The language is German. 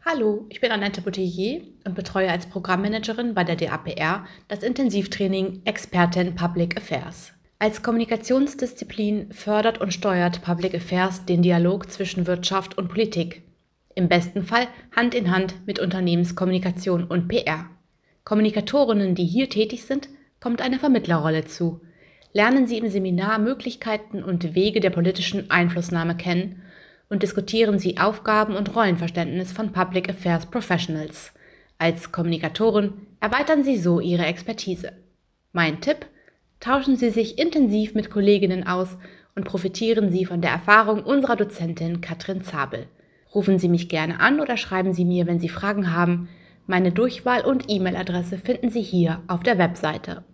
Hallo, ich bin Annette Boutier und betreue als Programmmanagerin bei der DAPR das Intensivtraining Expertin Public Affairs. Als Kommunikationsdisziplin fördert und steuert Public Affairs den Dialog zwischen Wirtschaft und Politik. Im besten Fall Hand in Hand mit Unternehmenskommunikation und PR. Kommunikatorinnen, die hier tätig sind, kommt eine Vermittlerrolle zu. Lernen Sie im Seminar Möglichkeiten und Wege der politischen Einflussnahme kennen und diskutieren Sie Aufgaben und Rollenverständnis von Public Affairs Professionals. Als Kommunikatorin erweitern Sie so Ihre Expertise. Mein Tipp: Tauschen Sie sich intensiv mit Kolleginnen aus und profitieren Sie von der Erfahrung unserer Dozentin Katrin Zabel. Rufen Sie mich gerne an oder schreiben Sie mir, wenn Sie Fragen haben. Meine Durchwahl und E-Mail-Adresse finden Sie hier auf der Webseite.